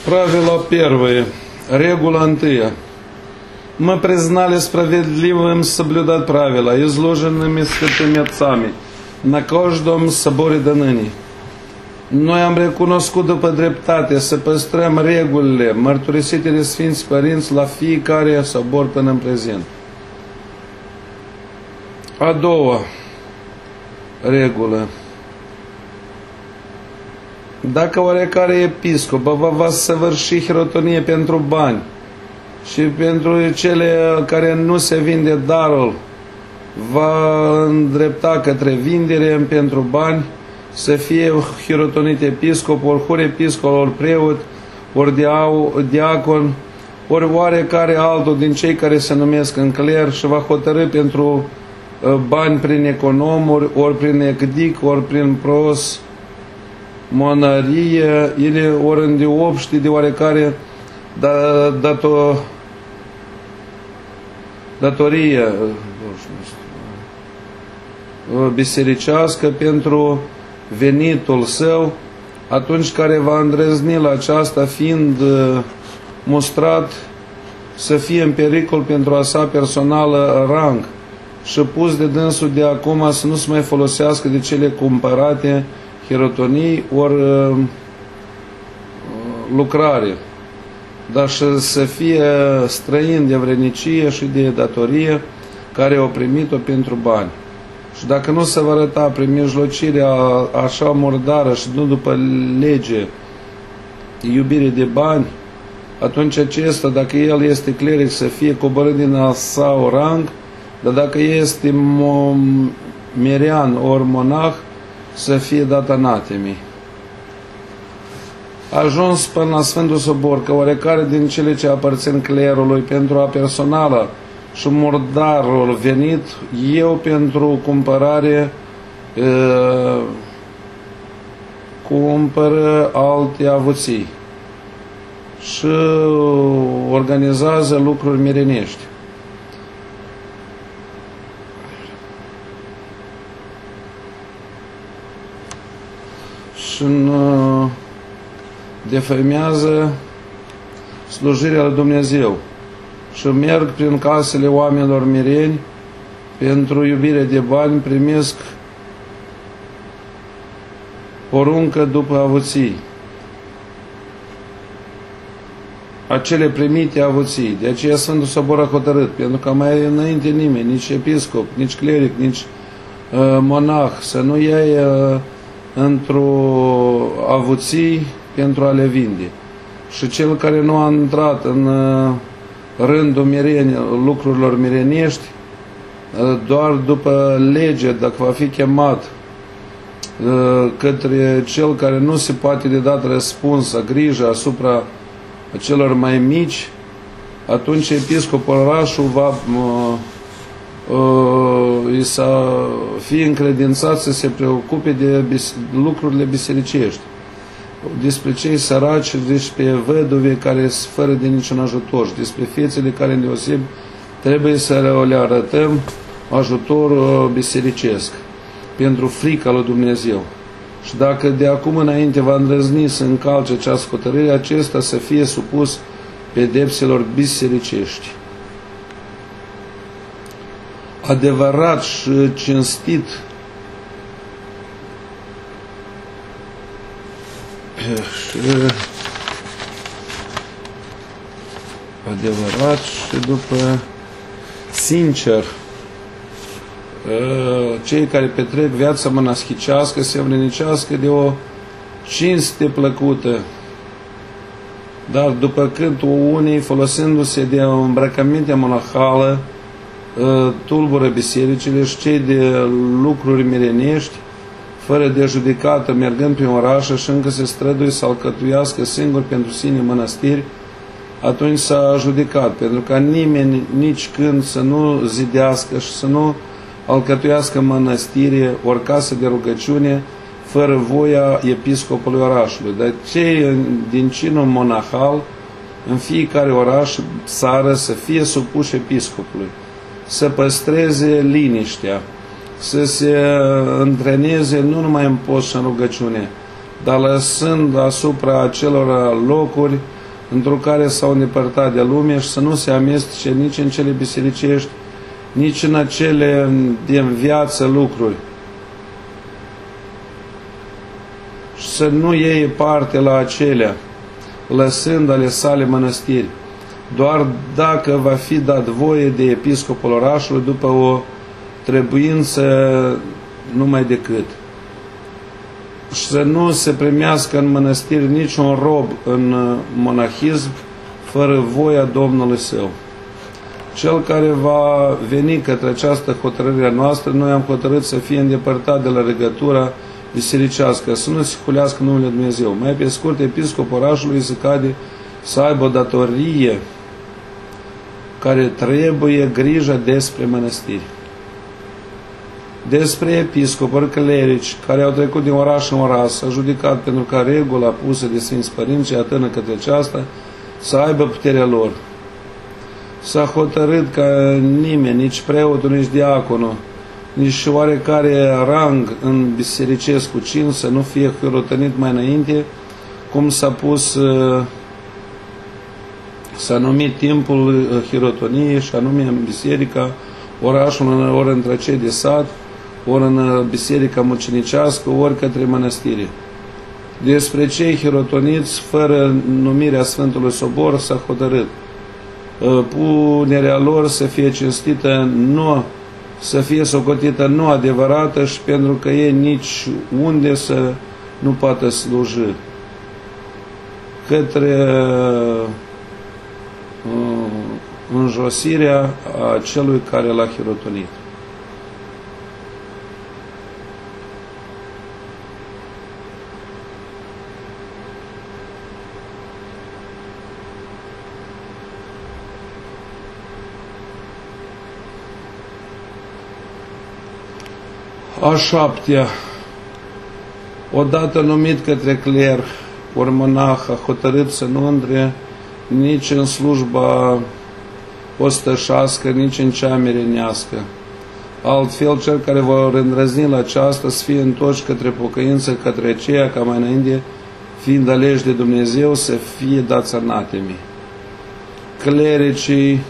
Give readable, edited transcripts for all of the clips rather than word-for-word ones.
Правило первое. Регула антыя. Мы признали справедливым соблюдать правила, изложенными святыми отцами, на каждом соборе до ныне. Noi am recunoscut după dreptate să păstrăm regulile mărturisite de Sfinți Părinți la fiecare sobor până în prezent. A doua regulă. Dacă oarecare episcop va săvârși hirotonie pentru bani și pentru cele care nu se vinde darul, va îndrepta către vindere pentru bani, să fie hirotonit episcop, ori episcop, ori preot, ori diacon, ori oarecare altul din cei care se numesc în cler și va hotărâ pentru bani prin economuri, ori prin ecdic, ori prin pros, monărie, ele ori în deopște de oarecare datorie bisericească pentru venitul său, atunci care va îndrăzni la aceasta, fiind mustrat să fie în pericol pentru a sa personală rang și pus de dânsul de acum să nu se mai folosească de cele cumpărate hirotonii ori lucrare, dar și să fie străin de vrenicie și de datorie care au primit-o pentru bani. Și dacă nu se va arăta prin mijlocirea așa murdară și nu după lege iubire de bani, atunci acesta, dacă el este cleric, să fie coborât din al său rang, dar dacă este mirian ori monah, să fie dat anatemii. Ajuns până la Sfântul Sobor că oarecare din cele ce aparțin clerului pentru a personală și murdarul venit, eu pentru cumpărare cumpără alte avuții și organizează lucruri mirenești. Și defăimează slujirea lui Dumnezeu și merg prin casele oamenilor mireni pentru iubire de bani, primesc poruncă după avuții. Acele primite avuții. De aceea Sfântul Sobor a hotărât, pentru că mai înainte nimeni, nici episcop, nici cleric, nici monah, să nu ia într-o avuții pentru a le vinde. Și cel care nu a intrat în rândul lucrurilor mirenești, doar după lege, dacă va fi chemat către cel care nu se poate de dat răspuns, grijă asupra celor mai mici, atunci episcopul orașului va să fie încredințat să se preocupe de lucrurile bisericești, despre cei săraci, despre văduve care sunt fără de niciun ajutor și despre fețele care în deoseb trebuie să le arătăm ajutor bisericesc pentru frica lui Dumnezeu. Și dacă de acum înainte va îndrăzni să încalce această hotărâre, acesta să fie supus pedepselor bisericești. Adevărat și cinstit adevărat și după sincer cei care petrec viața monaschicească se învrednicească de o cinste plăcută, dar după când unii, folosindu-se de o îmbrăcăminte monahală, tulbură bisericile și cei de lucruri mirenești, fără de judecată, mergând prin orașă și încă se străduie să alcătuiască singur pentru sine mănăstiri, atunci s-a judecat, pentru ca nimeni nici când să nu zidească și să nu alcătuiască mănăstire ori casă de rugăciune fără voia episcopului orașului. Dar cei din cinul monahal în fiecare oraș, țară, să fie supuși episcopului, să păstreze liniștea, să se întreneze nu numai în post și în rugăciune, dar lăsând asupra acelor locuri într-o care s-au îndepărtat de lume și să nu se amestece nici în cele bisericești, nici în acele din viață lucruri. Și să nu iei parte la acelea, lăsând ale sale mănăstiri, doar dacă va fi dat voie de episcopul orașului după o trebuință numai decât. Și să nu se primească în mănăstiri niciun rob în monahism fără voia Domnului său. Cel care va veni către această hotărâre noastră, noi am hotărât să fie îndepărtat de la legătura bisericească, să nu se hulească numele Dumnezeu. Mai pe scurt, episcopul orașului se cade să aibă o datorie care trebuie grijă despre mănăstiri. Despre episcopuri, clerici, care au trecut din oraș în oraș, s-a judecat pentru ca regula pusă de Sfinți Părinți și atârnă către aceasta să aibă puterea lor. S-a hotărât ca nimeni, nici preotul, nici diaconul, nici oarecare rang în bisericesc cu cin să nu fie hirotonit mai înainte, cum s-a pus, s-a numit timpul hirotoniei, și anume în biserica orașului, ori între cei de sat, ori în biserica mucenicească, ori către mănăstire. Despre cei hirotoniți, fără numirea Sfântului Sobor, s-a hotărât punerea lor să fie cinstită, nu, să fie socotită nu adevărată, și pentru că ei nici unde să nu poată sluji către înjosirea a celui care l-a hirotonit. A șaptea, odată numit către cler, ori monah, a hotărât să nu intre nici în slujba ostășească, nici în cea mirenească. Altfel, cel care vor îndrăzni la aceasta să fie întorși către pocăință, către aceea ca mai înainte, fiind aleși de Dumnezeu, să fie dați anatemii. Clericii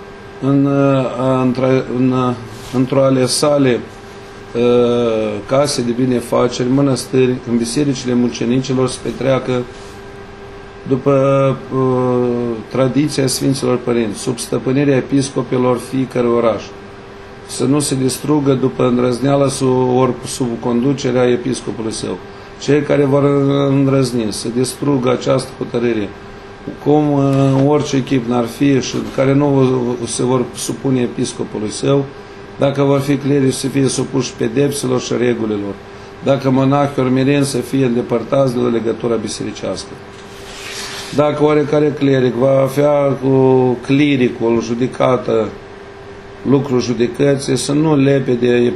într-o ale sale case de binefaceri, mănăstiri, în bisericile mucenicilor să petreacă după tradiția Sfinților Părinți, sub stăpânirea episcopilor fiecărui oraș, să nu se distrugă după îndrăzneală ori sub conducerea episcopului său. Cei care vor îndrăzni să distrugă această hotărâre, cum orice echip n-ar fi și care nu se vor supune episcopului său, dacă vor fi clerici să fie supuși pedepselor și regulilor, dacă monahi ori mireni să fie îndepărtați de la legătura bisericească. Dacă oarecare cleric va avea cu clericul judecată lucrul judecății, să nu lepe de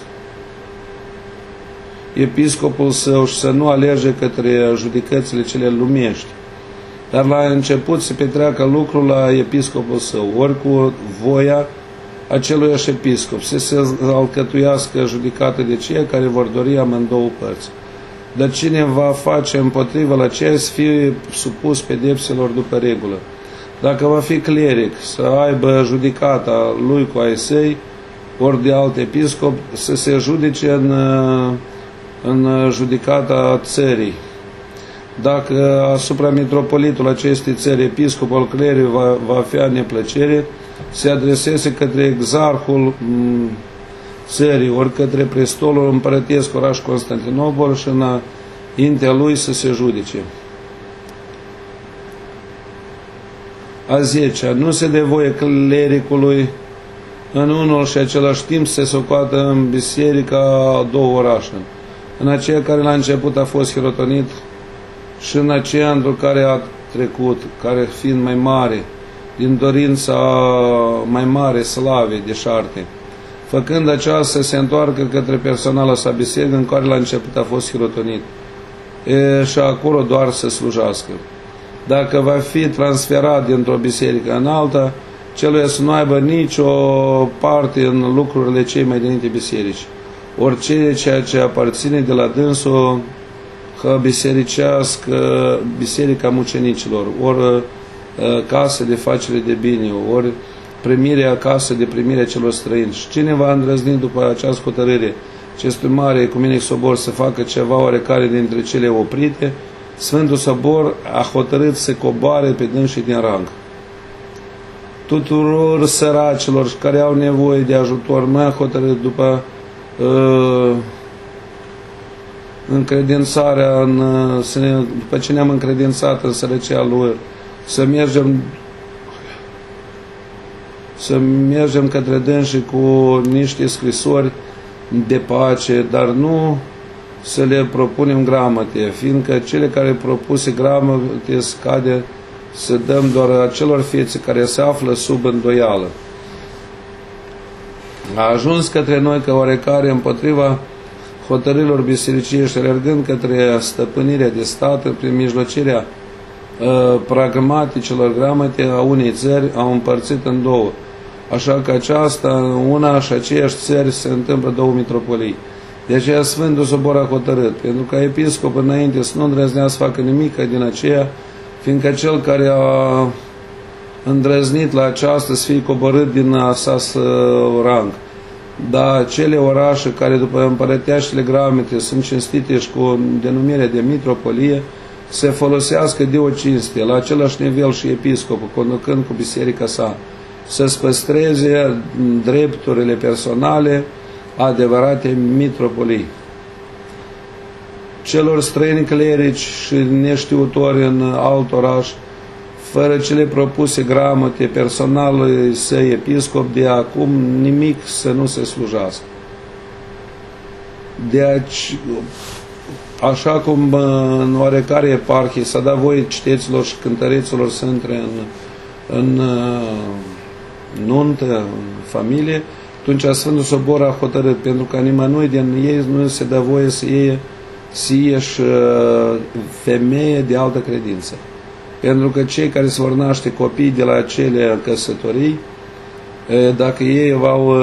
episcopul său și să nu alerge către judecățile cele lumești, dar la început să petreacă lucrul la episcopul său, ori cu voia aceluiași episcop, să se alcătuiască judecată de cei care vor dori amândouă părți. Dar cine va face împotriva la ceea să fie supus pedepselor după regulă. Dacă va fi cleric, să aibă judecata lui cu ai săi, ori de alt episcop, să se judece în judecata țării. Dacă asupra mitropolitul acestei țări, episcopul clericului va avea neplăcere, se adreseze către exarhul țării, ori către prestolul împărătesc oraș Constantinopol și înaintea lui să se judece. A 10-a, nu se dă voie clericului în unul și același timp să se socoată în biserica a două orașe, în aceea care la început a fost hirotonit și în aceea într-o care a trecut, care fiind mai mare, din dorința mai mare slave de șarte, făcând aceasta să se întoarcă către personala sa biserică în care la început a fost hirotonit și acolo doar să slujească. Dacă va fi transferat dintr-o biserică în alta, celuia să nu aibă nicio parte în lucrurile cei mai dinainte biserici, orice ceea ce aparține de la dânsul bisericească, biserica mucenicilor, ori casă de facere de bine, ori primirea casă de primire celor străini. Și cine va îndrăzni după această hotărâre acestui mare ecumenic sobor să facă ceva oarecare dintre cele oprite, Sfântul Sobor a hotărât să coboare pe dânsii din rang. Tuturor săracilor care au nevoie de ajutor, noi am hotărât după încredințarea după ce ne-am încredințat în sărăcia lui, să mergem către dânsii cu niște scrisori de pace, dar nu să le propunem gramăte, fiindcă cele care propuse gramăte scade să dăm doar acelor fețe care se află sub îndoială. A ajuns către noi că oarecare împotriva hotărârilor bisericești, alergând către stăpânirea de stat prin mijlocirea pragmaticilor gramate a unei țări, au împărțit în două. Așa că aceasta, una și aceeași țări, se întâmplă două mitropolii. De aceea Sfântul Sobor a hotărât, pentru ca episcop înainte să nu îndrăznea să facă nimic din aceea, fiindcă cel care a îndrăznit la aceasta să fie coborât din asas rang. Dar cele orașe care după împărăteașele gramete sunt cinstite și cu denumirea de mitropolie, se folosească de o cinste, la același nivel și episcopul, conducând cu biserica sa, să-ți păstreze drepturile personale adevărate mitropolii. Celor străini clerici și neștiutori în alt oraș, fără cele propuse gramote personalului săi episcop, de acum nimic să nu se slujească. Așa cum în oarecare eparhie s-a dat voie citeților și cântăreților să intre în nuntă, în familie, atunci Sfântul Sobor a hotărât, pentru că nimănui din ei nu se dă voie să ieși femeie de altă credință. Pentru că cei care se vor naște copii de la acele căsătorii, dacă ei v-au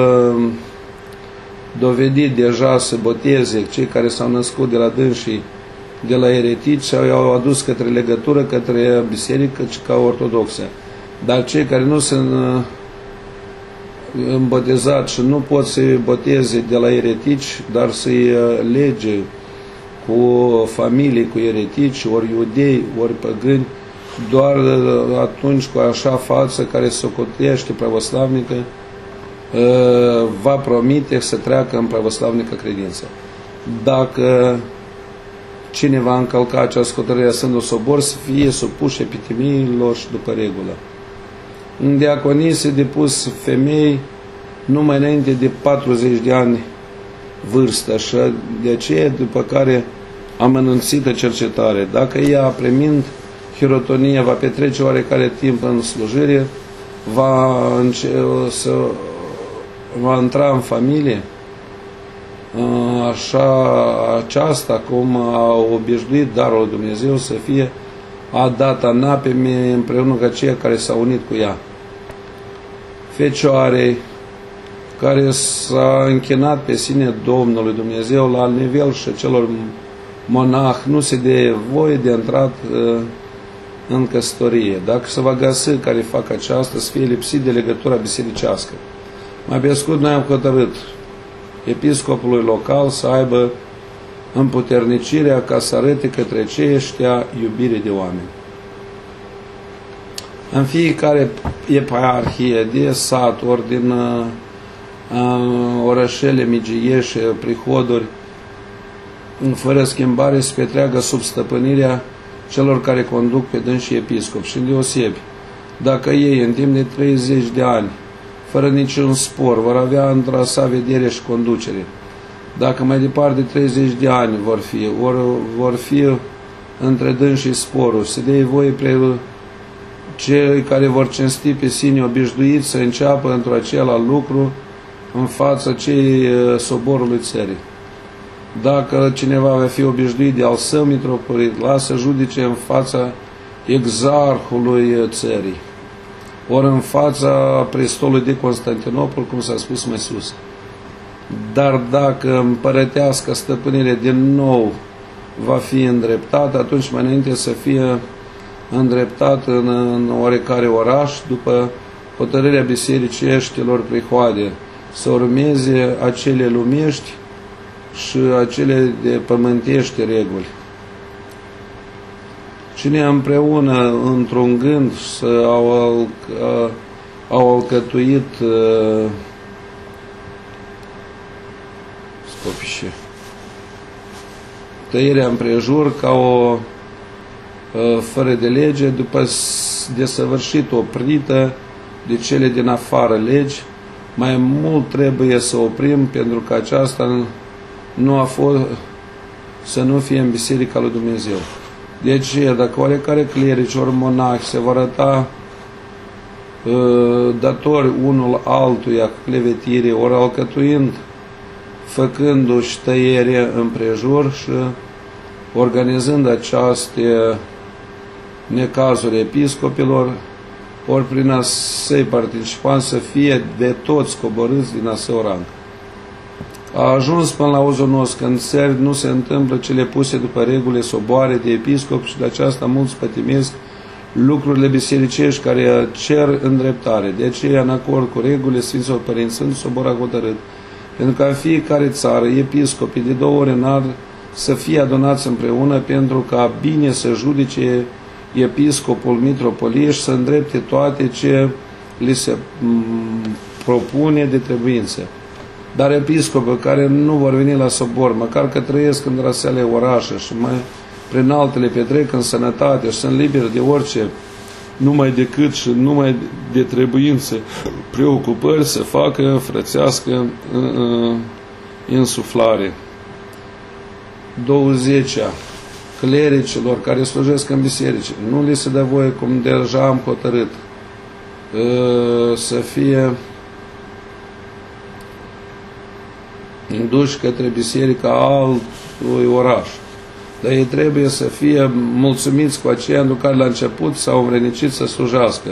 dovedit deja să boteze cei care s-au născut de la dânsii, de la eretici, i-au adus către legătură, către biserică, ca ortodoxă. Dar cei care nu sunt îmbotezați și nu pot să-i boteze de la eretici, dar să-i lege cu familii, cu eretici, ori iudei, ori păgâni, doar atunci cu așa față care se socotește pravoslavnică, va promite să treacă în pravoslavnică credință. Dacă cine va încălca această hotărâre a Sfântului Sobor, să fie supuși epitemiilor și după regulă. În diaconii se depus femei numai înainte de 40 de ani vârstă și de aceea după care am anunțită cercetare. Dacă ea, premind hirotonia, va petrece oarecare timp în slujire, va intra în familie, așa aceasta, cum a obișnuit darul lui Dumnezeu să fie a dat anapeme împreună cu aceia care s-au unit cu ea. Fecioarei care s-a închinat pe sine Domnului Dumnezeu la nivel și celor monah, nu se dă voie de intrat în căsătorie. Dacă se va găsi care fac aceasta, să fie lipsit de legătura bisericească. Mai pe scurt, noi am hotărât episcopului local să aibă împuternicirea ca să arăte către aceștia iubire de oameni. În fiecare eparhie de sat, ori din orășele migieșe, prihoduri, fără schimbare, se petreagă sub stăpânirea celor care conduc pe dânsii episcop și îndeosebi, dacă ei în timp de 30 de ani, fără niciun spor, vor avea într-a sa vedere și conducere, dacă mai departe de 30 de ani vor fi între dânsii sporuri, se dea voie pre cei care vor cinsti pe sine obișnuiți să înceapă într-o acela lucru în fața cei soborului țării. Dacă cineva va fi obișnuit de al său mitropolit, lasă judece în fața exarhului țării, ori în fața prestolului de Constantinopol, cum s-a spus mai sus. Dar dacă împărătească stăpânire din nou va fi îndreptată, atunci mai înainte să fie îndreptat în oarecare oraș după hotărârea bisericii eștilor prihoade, să urmeze acele lumești și acele de pământești reguli. Cine împreună într-un gând au alcătuit tăierea împrejur ca o fără de lege, după desăvârșit oprită de cele din afară legi, mai mult trebuie să oprim, pentru că aceasta nu a fost să nu fie în Biserica lui Dumnezeu. Deci, dacă oarecare clerici ori monahi se vor arăta datori unul altuia clevetire, ori alcătuind, făcându-și tăiere împrejur și organizând aceste necazuri episcopilor, ori prin a-i participanți să fie de toți coborâți din a-său rang. A ajuns până la uzul nostru că în țări nu se întâmplă cele puse după regulile soboare de episcop și de aceasta mulți pătimesc lucrurile bisericești care cer îndreptare. De aceea, în acord cu regulile Sfinților Părinți, Sfântul Sobor a hotărât, pentru că în fiecare țară episcopii de 2 ori în an să fie adunați împreună, pentru ca bine să judece episcopul mitropoliei și să îndrepte toate ce li se propune de trebuință. Dar episcopii care nu vor veni la sobor, măcar că trăiesc în drăseale orașe și mai prin altele petrec în sănătate și sunt liberi de orice, numai decât și numai de trebuință, preocupări, să facă frățească insuflare. 20-a clericilor care slujesc în biserici, nu li se dă voie, cum deja am hotărât, să fie duși către biserica altui oraș. Dar ei trebuie să fie mulțumiți cu aceia în care la început s-au învrednicit să slujească.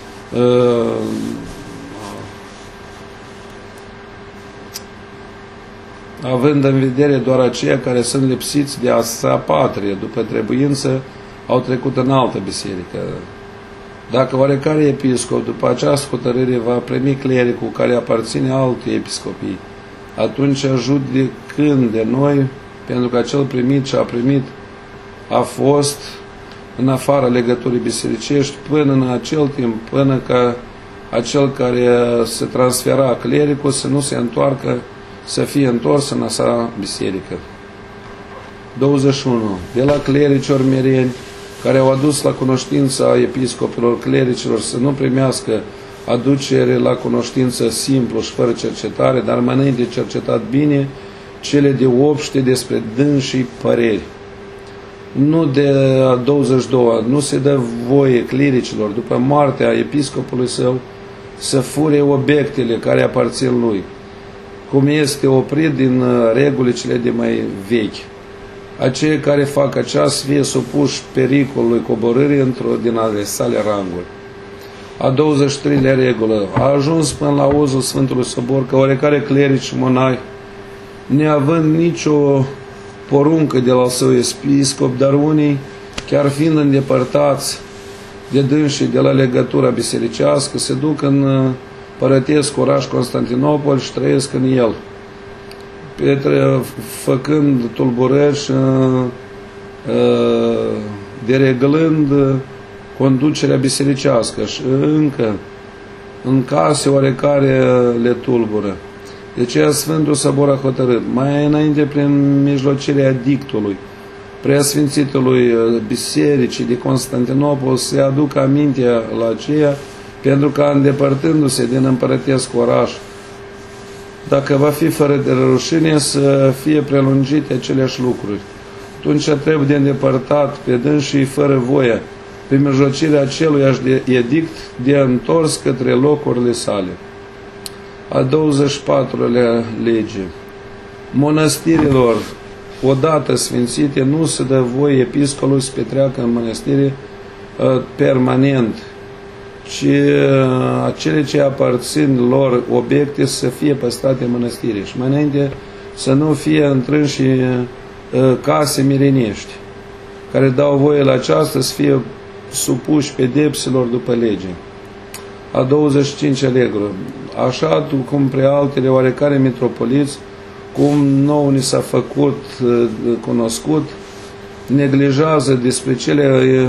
Având în vedere doar aceia care sunt lipsiți de a sa patrie, după trebuință, au trecut în altă biserică. Dacă oarecare episcop, după această hotărâre, va primi clericul care aparține altui episcopii, atunci, judecând de noi, pentru că acel primit ce a primit a fost în afara legăturii bisericești până în acel timp, până ca acel care se transfera clericul să nu se întoarcă, să fie întors în a sa biserică. 21. De la clerici ormereni care au adus la cunoștința episcopilor clericilor să nu primească aducere la cunoștință simplu și fără cercetare, dar mai înainte cercetat bine cele de obște despre dânsii păreri. Nu de 22, nu se dă voie clericilor, după moartea episcopului său, să fure obiectele care aparțin lui, cum este oprit din regulile cele de mai vechi. Aceia care fac aceasta să fie supuși pericolului coborârii într-o din ale sale ranguri. A 23-lea regulă. A ajuns până la uzul Sfântului Sobor că oarecare clerici și monahi, neavând nicio poruncă de la său episcop, dar unii, chiar fiind îndepărtați de dânsii de la legătura bisericească, se duc în părătesc oraș Constantinopol și trăiesc în el, făcând tulburări și dereglând conducerea bisericească și încă în case oarecare le tulbură. De aceea Sfântul Sobor a hotărât, mai înainte prin mijlocirea edictului Preasfințitului Bisericii de Constantinopol, se aducă amintea la aceea, pentru că îndepărtându-se din împărătesc oraș, dacă va fi fără de rușine, să fie prelungite aceleași lucruri. Atunci trebuie de îndepărtat pe dânsii fără voie, prin mijlocirea aceluiași de edict, de întors către locurile sale. A 24-lea lege. Mănăstirilor odată sfințite nu se dă voie episcopului să petreacă în mănăstire permanent, ci acele ce aparțin lor obiecte să fie păstrate în mănăstire și mai înainte să nu fie întrânși case mirenești, care dau voie la aceasta să fie supuși pedepsilor după lege. A 25-a regulă. Așa cum pre altele oarecare mitropoliți, cum nou ni s-a făcut cunoscut, neglijează despre cele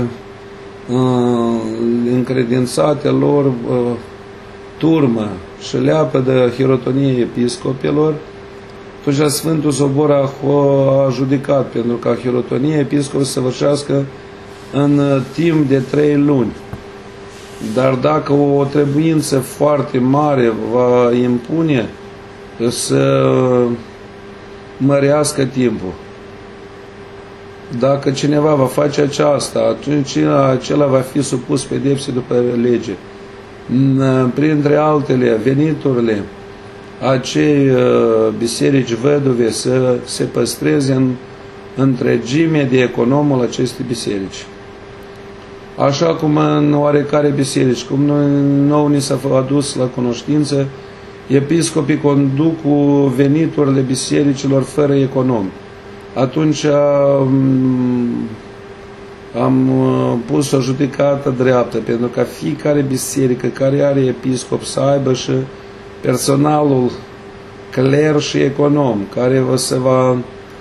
încredințate lor turmă și leapă de hirotonie episcopilor, atunci Sfântul Sobor a judecat pentru ca hirotonie episcop să săvârșească în timp de 3 luni. Dar dacă o trebuință foarte mare va impune să mărească timpul, dacă cineva va face aceasta, atunci acela va fi supus pedepse după lege. Printre altele, veniturile acei biserici văduve să se păstreze în întregime de economul acestei biserici. Așa cum în oarecare biserici, cum nou ni s-a adus la cunoștință, episcopii conduc cu veniturile bisericilor fără economi. Atunci am pus o judecată dreaptă, pentru ca fiecare biserică care are episcop să aibă și personalul cler și econom, care se va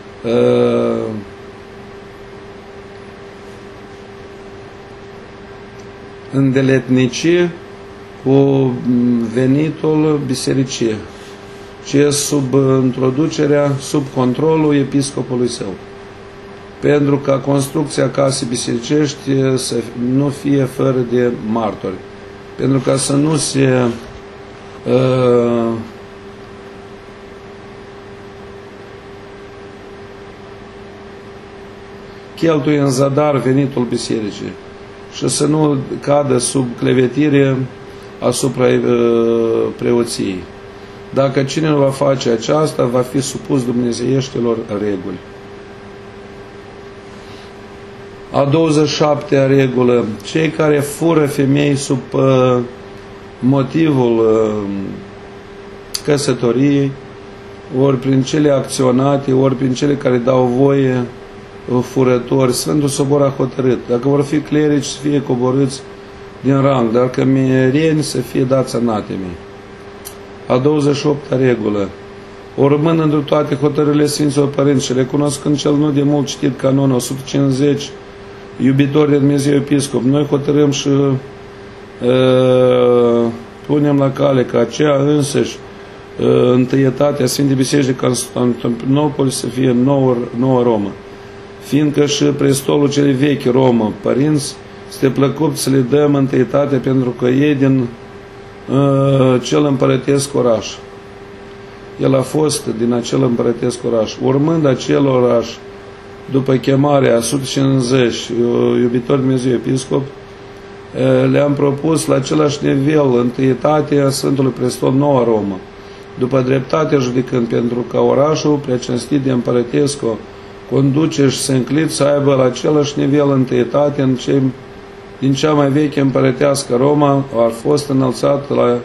îndeletnici cu venitul bisericii, ce sub introducerea, sub controlul episcopului său, pentru ca construcția casei bisericești să nu fie fără de martori, pentru ca să nu se cheltuie în zadar venitul bisericii și să nu cadă sub clevetire asupra preoției. Dacă cine nu va face aceasta, va fi supus dumnezeieștilor reguli. A 27-a regulă. Cei care fură femei sub motivul căsătoriei, ori prin cele acționate, ori prin cele care dau voie furători, Sfântul Sobor a hotărât, dacă vor fi clerici, să fie coborâți din rang, dar că miereni să fie dați anatemei. A 28-a regulă. Urmând întru toate hotărârile Sfinților Părinți și recunoscând cel nu de mult citit canon 150, iubitori de Dumnezeu Episcop, noi hotărâm și punem la cale ca aceea însăși întâietatea Sfintei Biserici de Constantinopol să fie nouă Romă, fiindcă și prestolul cel vechi Romă, părinți, este plăcut să le dăm întâietate pentru că ei din cel împărătesc oraș. El a fost din acel împărătesc oraș. Urmând acel oraș, după chemarea 150 iubitori Dumnezeu Episcop, le-am propus la același nivel întâietatea Sfântului Prestol Noua Romă, după dreptate judecând, pentru ca orașul preacinstit de împărătescu conduce și se înclit să aibă la același nivel întâietate din cea mai veche împărătească Roma, a fost înălțat la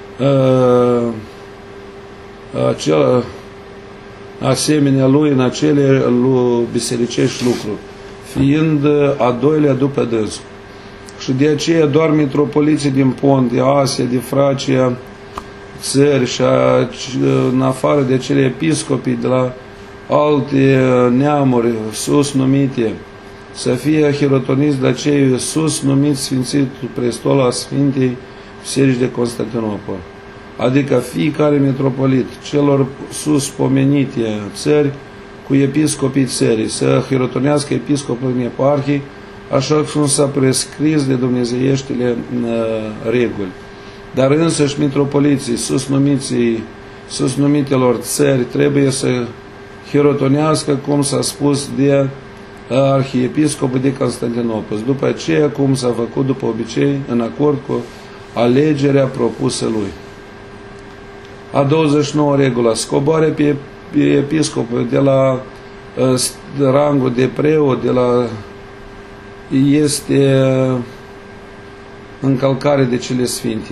asemenea lui în acele bisericești lucruri, fiind a doilea după dânsul. Și de aceea doar mitropoliții din Pont, de Asia, de Fracia, țări și în afară de cele episcopii de la alte neamuri sus numite, să fie hirotoniți de cei sus numiți Sfințitul Prestol a Sfintei Biserici de Constantinopol, adică fiecare mitropolit celor sus pomenite țări cu episcopii țării, să hirotonească episcopul în eparhii, așa cum s-a prescris de dumnezeieștile reguli. Dar însăși mitropoliții sus numitelor țări trebuie să hirotonească, cum s-a spus, de arhiepiscopul de Constantinopol, după aceea cum s-a făcut după obicei, în acord cu alegerea propusă lui. A 29 regula. Scoboare pe episcopul de la rangul de preot, este încălcare de cele sfinte.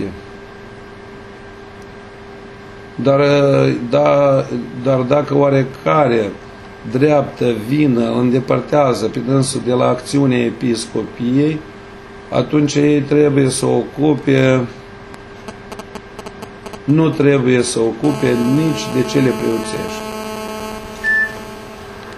Dar dacă oarecare dreaptă vină îndepărtează pe dânsul de la acțiunea episcopiei, atunci ei trebuie să ocupe, nu trebuie să ocupe nici de cele preoțești.